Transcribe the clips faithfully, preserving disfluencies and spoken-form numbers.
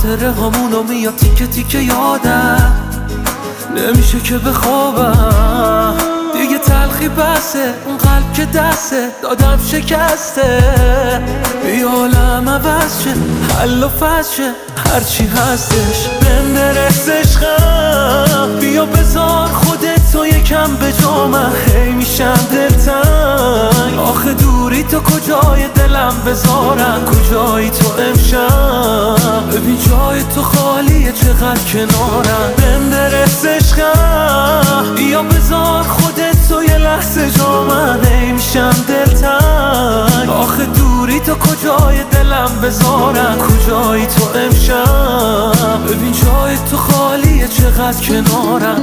خاطره همونو میاد تیکه تیکه یادم، نمیشه که بخوابم دیگه. تلخی بسه اون قلب که دسته دادم شکسته. بیا عالم عوض شه، حل و فصل شه، هرچی هستش بهم برس عشقم. بیا بذار خودتو یکم به جا، من هی میشم دلتنگ. آخه دوری تو کجای دلم بذارم، کجایی تو امشب؟ ببین جای تو خالیه چقدر کنارم. بهم برس عشقم، بیا بذار خودتو یه لحظه جا، من هی میشم دلتنگ. آخه دوری تو کجای دلم بذارم، کجایی تو امشب؟ ببین جای تو خالیه چقدر کنارم.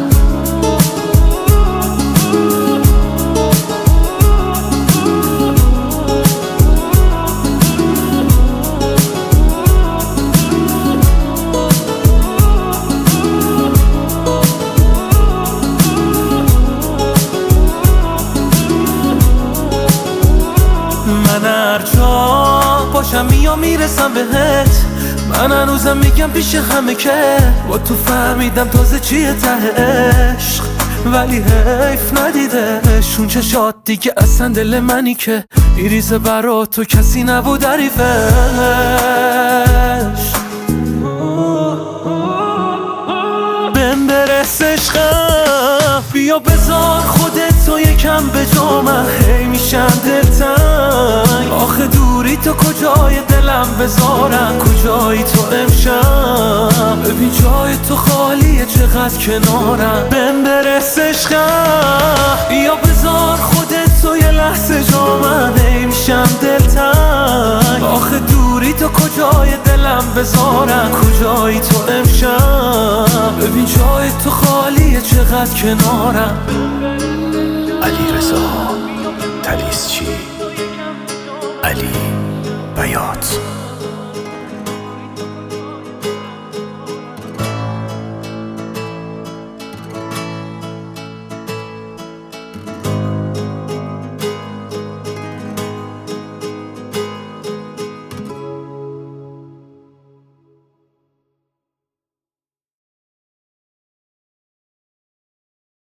من هر جا باشم میام میرسم بهت، من هنوزم میگم پیش همه که با تو فهمیدم تازه چیه ته عشق. ولی حیف ندیدش اون چشات دیگه اصلا دل منی که میریزه برا تو کسی نبود حریفش. بهم برس عشقم، بیا بذار خودتو یکم به جا، من هی میشم دلتنگ. آخه دوری تو کجای دلم بذارم، کجایی تو امشب؟ ببین جای تو خالیه چقدر کنارم. بهم برس عشقم، بیا بذار خودتو یه لحظه جا، من هی میشم دلتنگ. آخه دوری تو کجای دلم بذارم، کجایی تو امشب؟ ببین جای تو خالیه چقدر کنارم. علیرضا طلیسچی، علی بیات.